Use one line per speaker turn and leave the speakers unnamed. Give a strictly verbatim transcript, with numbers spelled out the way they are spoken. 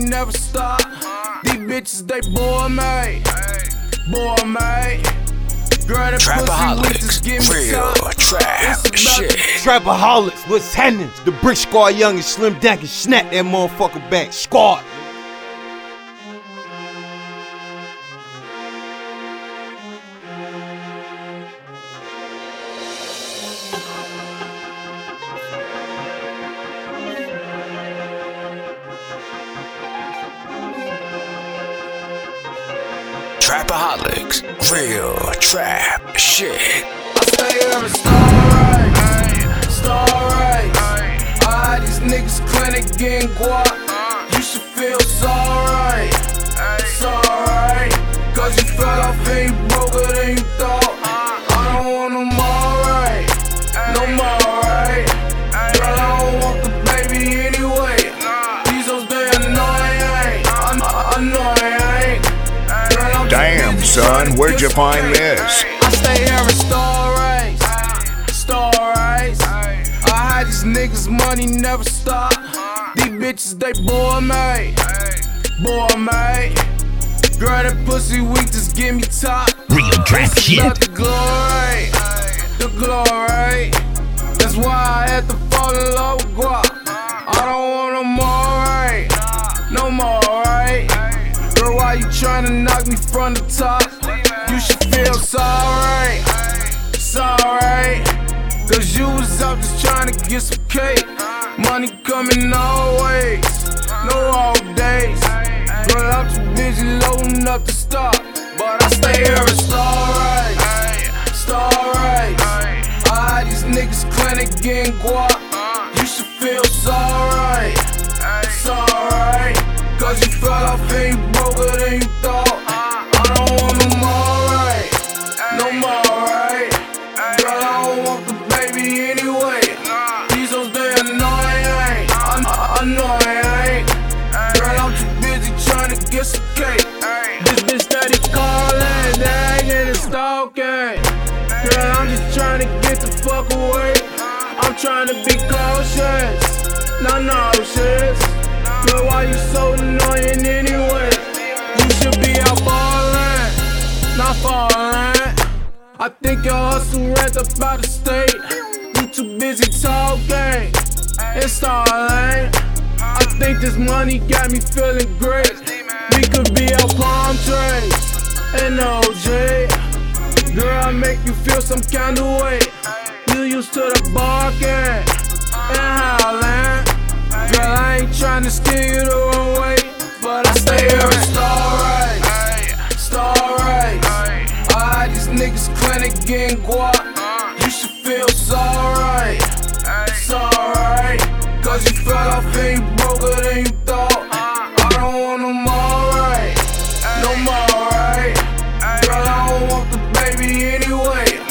never stop. These bitches, they bore me, bore me. Girl, that pussy weak, just give me
real
top.
trap shit.
Trapaholics, what's happening? The Brick Squad Young and Slim Dank and snap that motherfucker back. Squad.
Trapaholics, real trap shit.
I stay here in Star Race, Star Race. Ah, these niggas clinic getting guap. You should feel sorry, sorry. Cause you fell off and you broke it and you thought I don't want no more, right? No more, right? Girl, I don't want the baby anyway. These hoes, they annoying, annoying.
Damn, son, where'd you find this?
I stay here in Star Race, Star Race. I had these niggas, money never stop. These bitches, they bore me, bore me. Girl, that pussy weak, just give me top.
Real trap
It's
shit.
about the glory, the glory. That's why I had to fall in love with guap. I don't want no more, right? No more, right? Girl, why you tryna knock me from the top? You should feel sorry, sorry. Cause you was out just tryna get some cake. Money coming always, no all days. Girl, I'm too busy loading up the stock. But I stay here in Star Race, Star Race. Ah, these niggas clinic getting guap. You should feel sorry, sorry. Cause you fell off and you broke it and you thought I don't want no more, right? No more, right? Girl, I don't want the baby anyway. These hoes, they annoying, annoying. Girl, I'm too busy trying to get some cake. This bitch steady calling, they ain't getting stalking. Girl, I'm just trying to get the fuck away. I'm trying to be cautious, not nauseous. Girl, why you so annoying anyway? You should be out ballin', not fallin'. I think your hustle ran up out the state. You too busy talking and stalling. I think this money got me feeling great. We could be out palm trees and O J. Girl, I make you feel some kind of way. You used to the barking and howling. Girl, I ain't tryna steer you the wrong way, but I stay here in Star Race, Star Race. Ah, these niggas clinic getting guap. You should feel sorry, sorry. Cause you fell off and you broke it and you thought I don't want no more, right? No more, right? Girl, I don't want the baby anyway.